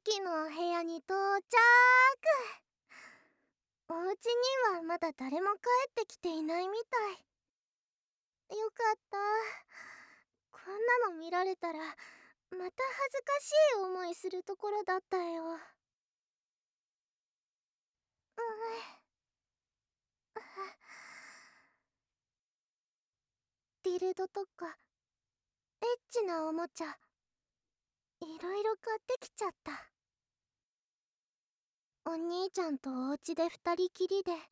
キの部屋に到着。お家にはまだ誰も帰ってきていないみたい。よかった。こんなの見られたらまた恥ずかしい思いするところだったよ。ディルドとかエッチなおもちゃいろいろ買ってきちゃった。お兄ちゃんとお家で二人きりでエッ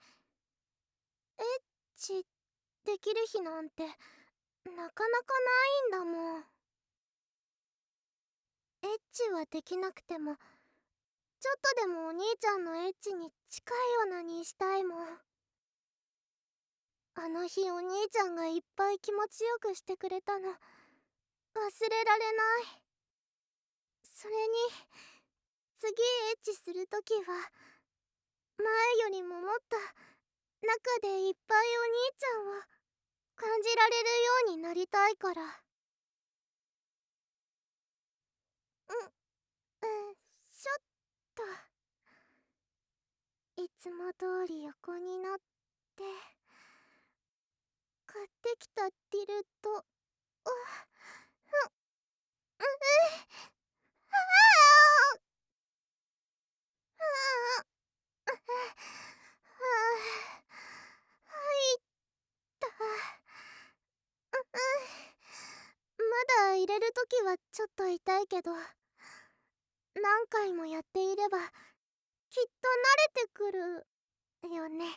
チできる日なんてなかなかないんだもん。エッチはできなくてもちょっとでもお兄ちゃんのエッチに近いようなにしたいもん。あの日お兄ちゃんがいっぱい気持ちよくしてくれたの忘れられない。それに次エッチするときは前よりももっと中でいっぱいお兄ちゃんを感じられるようになりたいから。ちょっといつも通り横になって買ってきたディルドう入ったまだ入れるときはちょっと痛いけど何回もやっていればきっと慣れてくるよね。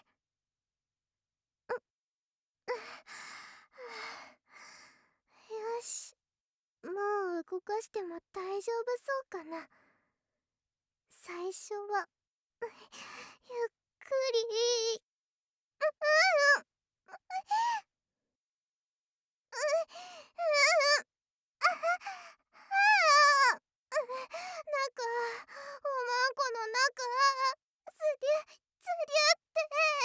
よし、もう動かしても大丈夫そうかな。最初はゆっくりおまんこの中つりゅって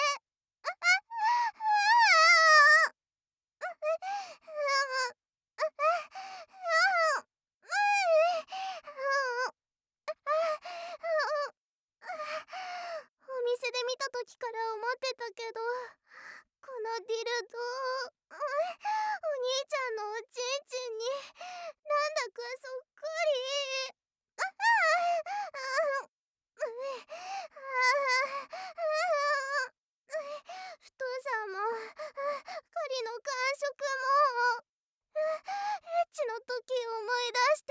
お店で見た時から思ってたけどこのディルドお兄ちゃんのおちんちんになんだかそっくり。太さも狩りの感触もエッチの時思い出して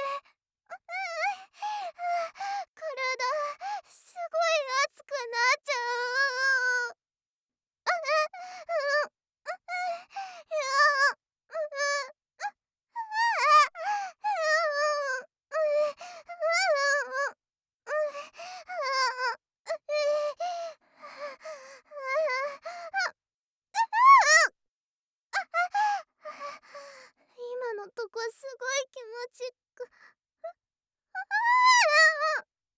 体すごい熱くなっちゃう。今のとこすごい気持ちく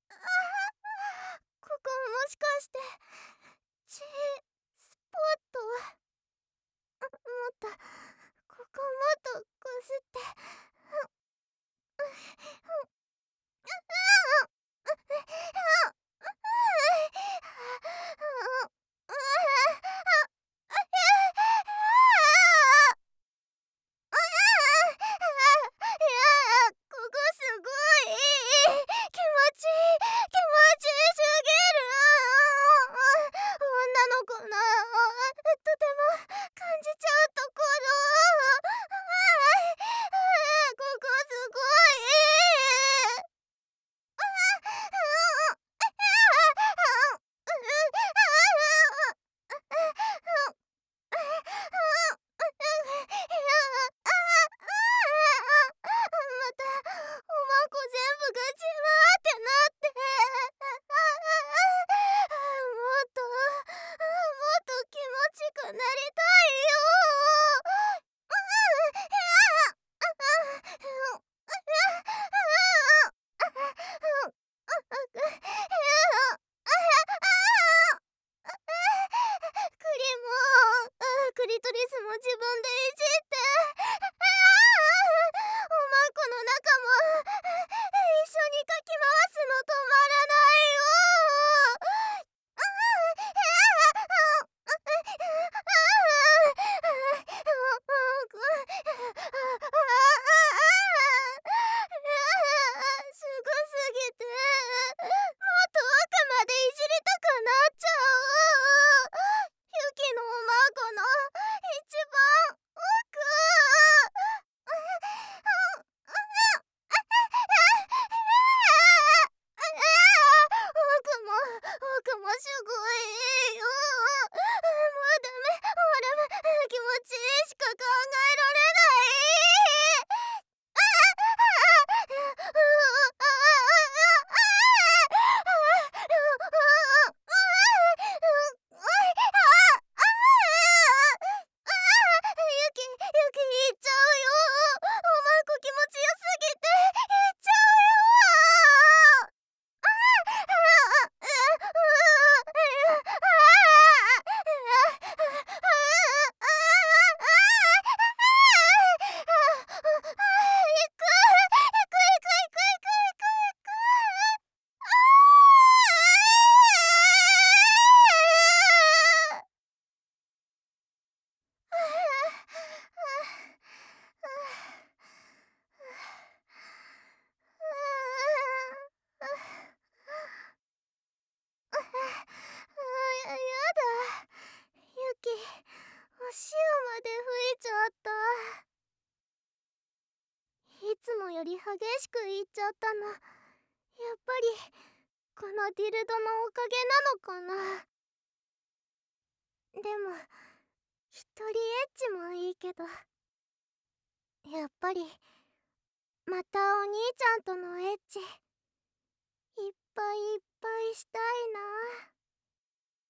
り激しく言っちゃったの。やっぱりこのディルドのおかげなのかな。でも一人エッチもいいけど、やっぱりまたお兄ちゃんとのエッチいっぱいいっぱいしたいな。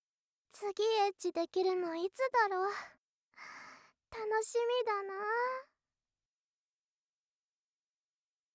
次エッチできるのいつだろう。楽しみだな。